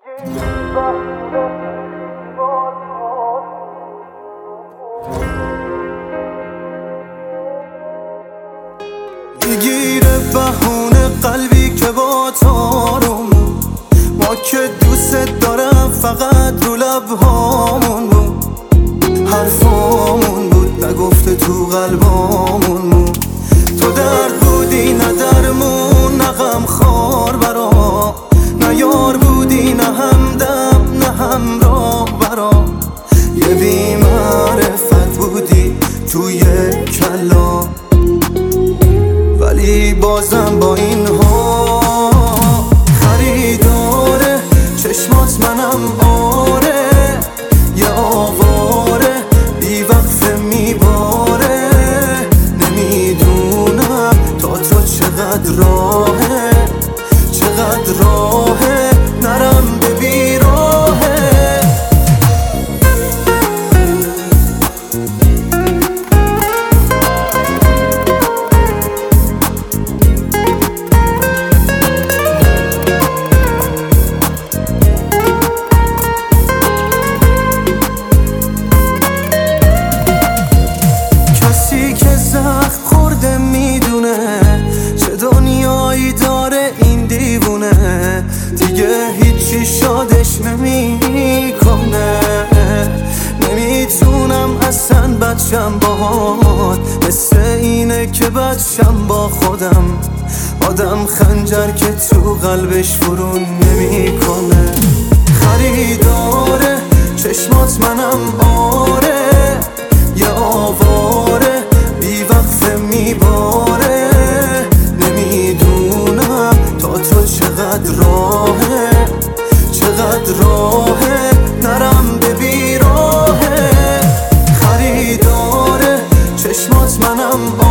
میگیره بهونه قلبی که با تارمون، ما که دوست دارم فقط رو لبهامون بود، حرفامون بود نگفته تو قلبامون بود. تو درد بودی نه درمون، نه غم خار برا، نه یار بودی نه همدم نه همراه برا، یه بی معرفت بودی توی کلا، ولی بازم با این ها خریداره چشمات منم آره، یه آواره بی وقفه میباره، نمیدونم تا تو چقدر راهه، چقدر راهه نرم به بیراهه. خورده میدونه چه دنیایی داره این دیوونه، دیگه هیچی شادش نمیکنه، نمیتونم اصلا بچم باهات، مثل اینه که بچم با خودم، آدم خنجر که تو قلبش فرو نمیکنه. خریداره چشمات منم آره، یه آواره بی وقفه میباره، نمیدونم تا تو چقدر راهه، چقدر راهه نرم به بیراهه. خریداره چشمات منم